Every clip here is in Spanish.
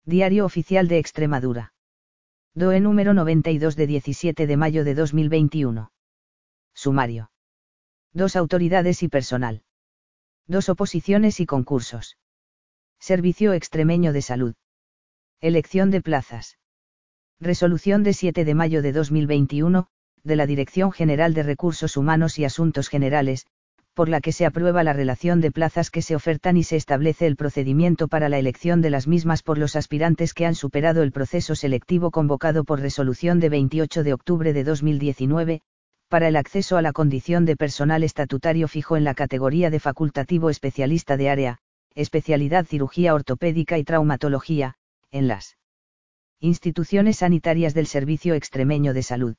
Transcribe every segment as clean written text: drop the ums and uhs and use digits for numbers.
Diario Oficial de Extremadura. DOE número 92 de 17 de mayo de 2021. Sumario. 2 autoridades y personal. 2 oposiciones y concursos. Servicio Extremeño de Salud. Elección de plazas. Resolución de 7 de mayo de 2021, de la Dirección General de Recursos Humanos y Asuntos Generales, por la que se aprueba la relación de plazas que se ofertan y se establece el procedimiento para la elección de las mismas por los aspirantes que han superado el proceso selectivo convocado por resolución de 28 de octubre de 2019, para el acceso a la condición de personal estatutario fijo en la categoría de facultativo especialista de área, especialidad cirugía ortopédica y traumatología, en las instituciones sanitarias del Servicio Extremeño de Salud.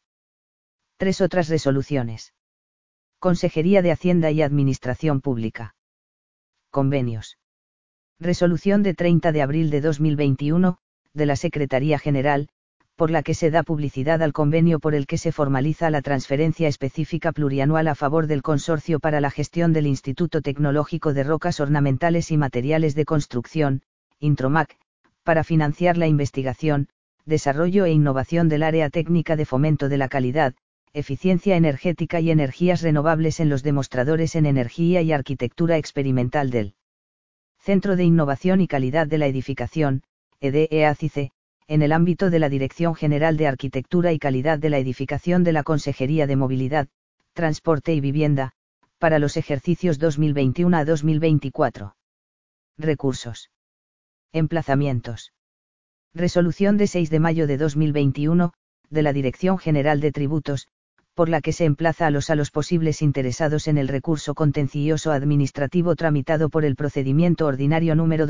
3 otras resoluciones. Consejería de Hacienda y Administración Pública. Convenios. Resolución de 30 de abril de 2021, de la Secretaría General, por la que se da publicidad al convenio por el que se formaliza la transferencia específica plurianual a favor del Consorcio para la Gestión del Instituto Tecnológico de Rocas Ornamentales y Materiales de Construcción, Intromac, para financiar la investigación, desarrollo e innovación del área técnica de fomento de la calidad, eficiencia energética y energías renovables en los demostradores en energía y arquitectura experimental del Centro de Innovación y Calidad de la Edificación, EDEACICE, en el ámbito de la Dirección General de Arquitectura y Calidad de la Edificación de la Consejería de Movilidad, Transporte y Vivienda, para los ejercicios 2021 a 2024. Recursos. Emplazamientos. Resolución de 6 de mayo de 2021, de la Dirección General de Tributos, por la que se emplaza a los posibles interesados en el recurso contencioso administrativo tramitado por el procedimiento ordinario número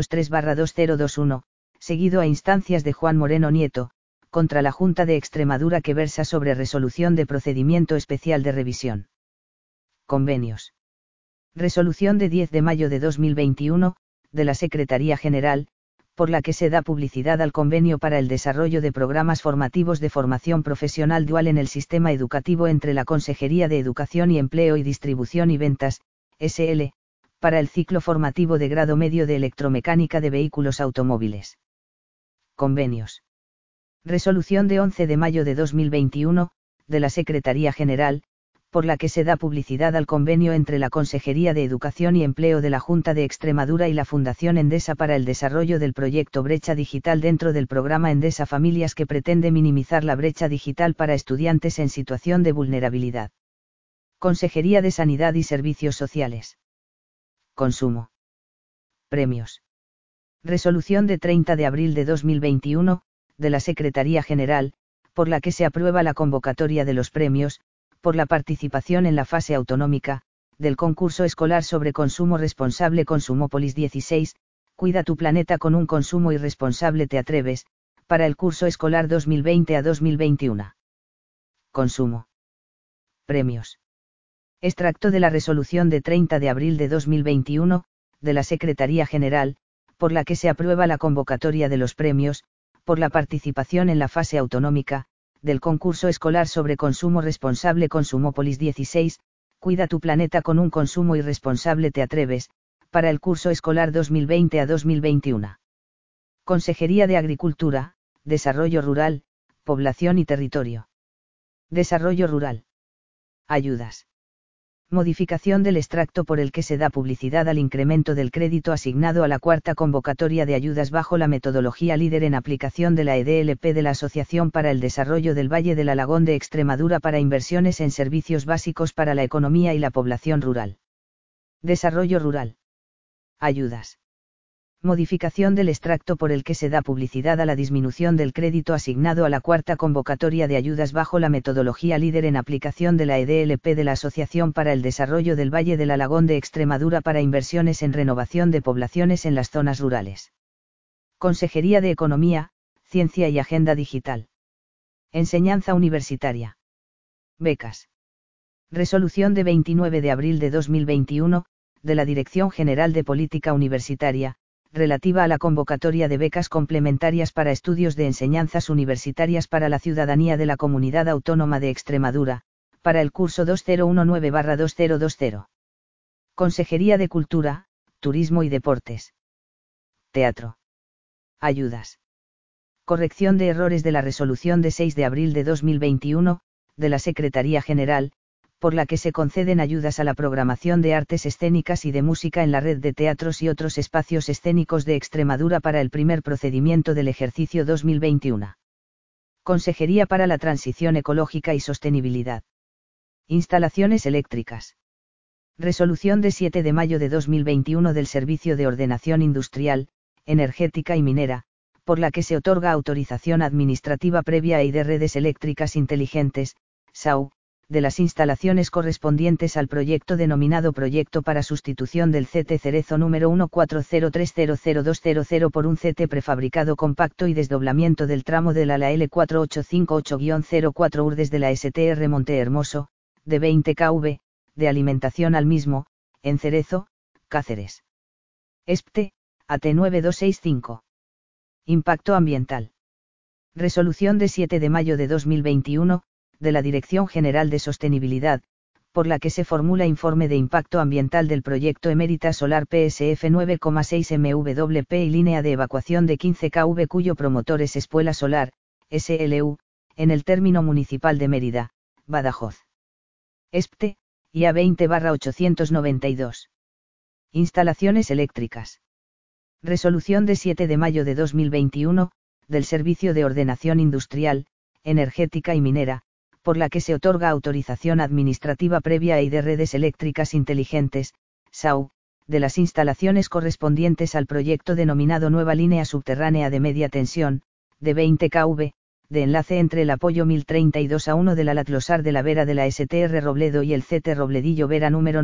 203/2021, seguido a instancias de Juan Moreno Nieto, contra la Junta de Extremadura que versa sobre resolución de procedimiento especial de revisión. Convenios. Resolución de 10 de mayo de 2021, de la Secretaría General, por la que se da publicidad al convenio para el desarrollo de programas formativos de formación profesional dual en el sistema educativo entre la Consejería de Educación y Empleo y Distribución y Ventas, SL, para el ciclo formativo de grado medio de electromecánica de vehículos automóviles. Convenios. Resolución de 11 de mayo de 2021, de la Secretaría General, por la que se da publicidad al convenio entre la Consejería de Educación y Empleo de la Junta de Extremadura y la Fundación Endesa para el desarrollo del proyecto Brecha Digital dentro del programa Endesa Familias que pretende minimizar la brecha digital para estudiantes en situación de vulnerabilidad. Consejería de Sanidad y Servicios Sociales. Consumo. Premios. Resolución de 30 de abril de 2021, de la Secretaría General, por la que se aprueba la convocatoria de los premios, por la participación en la fase autonómica, del concurso escolar sobre consumo responsable Consumópolis 16, Cuida tu planeta con un consumo irresponsable te atreves, para el curso escolar 2020 a 2021. Consumo. Premios. Extracto de la resolución de 30 de abril de 2021, de la Secretaría General, por la que se aprueba la convocatoria de los premios, por la participación en la fase autonómica, del concurso escolar sobre consumo responsable Consumópolis 16, Cuida tu planeta con un consumo irresponsable te atreves, para el curso escolar 2020 a 2021. Consejería de Agricultura, Desarrollo Rural, Población y Territorio. Desarrollo Rural. Ayudas. Modificación del extracto por el que se da publicidad al incremento del crédito asignado a la cuarta convocatoria de ayudas bajo la metodología líder en aplicación de la EDLP de la Asociación para el Desarrollo del Valle del Alagón de Extremadura para inversiones en servicios básicos para la economía y la población rural. Desarrollo Rural. Ayudas. Modificación del extracto por el que se da publicidad a la disminución del crédito asignado a la cuarta convocatoria de ayudas bajo la metodología líder en aplicación de la EDLP de la Asociación para el Desarrollo del Valle del Alagón de Extremadura para inversiones en renovación de poblaciones en las zonas rurales. Consejería de Economía, Ciencia y Agenda Digital. Enseñanza Universitaria. Becas. Resolución de 29 de abril de 2021, de la Dirección General de Política Universitaria, relativa a la convocatoria de becas complementarias para estudios de enseñanzas universitarias para la ciudadanía de la Comunidad Autónoma de Extremadura, para el curso 2019/2020. Consejería de Cultura, Turismo y Deportes. Teatro. Ayudas. Corrección de errores de la resolución de 6 de abril de 2021, de la Secretaría General, por la que se conceden ayudas a la programación de artes escénicas y de música en la red de teatros y otros espacios escénicos de Extremadura para el primer procedimiento del ejercicio 2021. Consejería para la Transición Ecológica y Sostenibilidad. Instalaciones eléctricas. Resolución de 7 de mayo de 2021 del Servicio de Ordenación Industrial, Energética y Minera, por la que se otorga autorización administrativa previa de redes eléctricas inteligentes, SAU, de las instalaciones correspondientes al proyecto denominado Proyecto para sustitución del CT Cerezo número 140300200 por un CT prefabricado compacto y desdoblamiento del tramo de la L4858-04 UR desde la STR Monte Hermoso, de 20 kV, de alimentación al mismo, en Cerezo, Cáceres. ESPTE, AT9265. Impacto ambiental. Resolución de 7 de mayo de 2021, de la Dirección General de Sostenibilidad, por la que se formula informe de impacto ambiental del proyecto Emérita Solar PSF 9,6 MWP y línea de evacuación de 15 kV cuyo promotor es Espuela Solar, SLU, en el término municipal de Mérida, Badajoz. ESPTE, IA 20/892. Instalaciones eléctricas. Resolución de 7 de mayo de 2021, del Servicio de Ordenación Industrial, Energética y Minera, por la que se otorga autorización administrativa previa de redes eléctricas inteligentes, SAU, de las instalaciones correspondientes al proyecto denominado Nueva Línea Subterránea de Media Tensión, de 20 kV, de enlace entre el apoyo 1032-1 de la Latlosar de la Vera de la STR Robledo y el CT Robledillo Vera número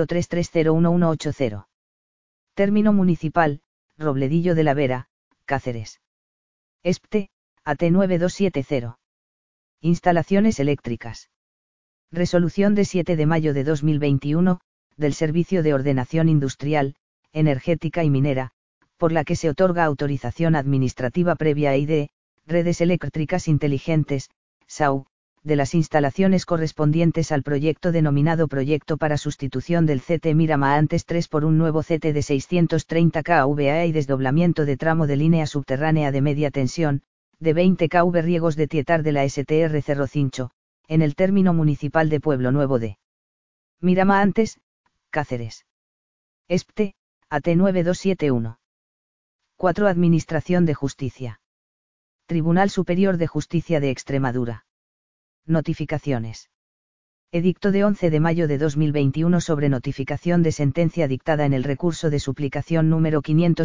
903301180. Término municipal, Robledillo de la Vera, Cáceres. ESPTE, AT9270. Instalaciones eléctricas. Resolución de 7 de mayo de 2021, del Servicio de Ordenación Industrial, Energética y Minera, por la que se otorga autorización administrativa previa de redes eléctricas inteligentes, SAU, de las instalaciones correspondientes al proyecto denominado Proyecto para sustitución del CT Mirama antes 3 por un nuevo CT de 630 kVA y desdoblamiento de tramo de línea subterránea de media tensión, de 20 kV riegos de Tietar de la STR Cerro Cincho, en el término municipal de Pueblo Nuevo de Mirama antes, Cáceres. ESPTE, AT9271. 4. Administración de Justicia. Tribunal Superior de Justicia de Extremadura. Notificaciones. Edicto de 11 de mayo de 2021 sobre notificación de sentencia dictada en el recurso de suplicación número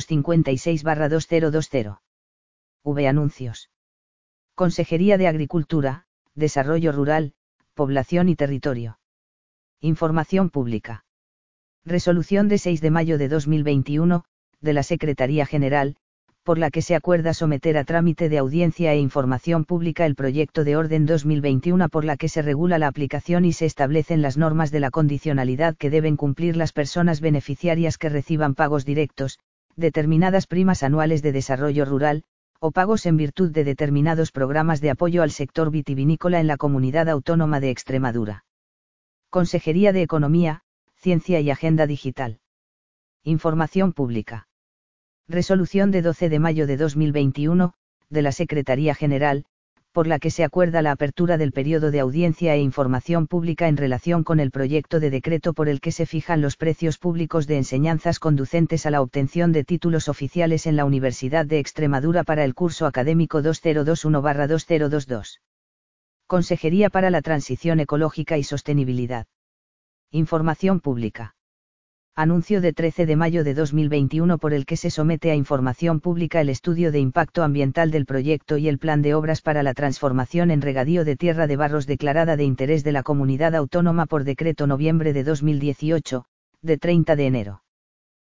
556/2020. Anuncios. Consejería de Agricultura, Desarrollo Rural, Población y Territorio. Información pública. Resolución de 6 de mayo de 2021, de la Secretaría General, por la que se acuerda someter a trámite de audiencia e información pública el proyecto de orden 2021 por la que se regula la aplicación y se establecen las normas de la condicionalidad que deben cumplir las personas beneficiarias que reciban pagos directos, determinadas primas anuales de desarrollo rural, o pagos en virtud de determinados programas de apoyo al sector vitivinícola en la Comunidad Autónoma de Extremadura. Consejería de Economía, Ciencia y Agenda Digital. Información pública. Resolución de 12 de mayo de 2021, de la Secretaría General, por la que se acuerda la apertura del periodo de audiencia e información pública en relación con el proyecto de decreto por el que se fijan los precios públicos de enseñanzas conducentes a la obtención de títulos oficiales en la Universidad de Extremadura para el curso académico 2021/2022. Consejería para la Transición Ecológica y Sostenibilidad. Información pública. Anuncio de 13 de mayo de 2021 por el que se somete a información pública el estudio de impacto ambiental del proyecto y el plan de obras para la transformación en regadío de tierra de barros declarada de interés de la Comunidad Autónoma por decreto noviembre de 2018, de 30 de enero.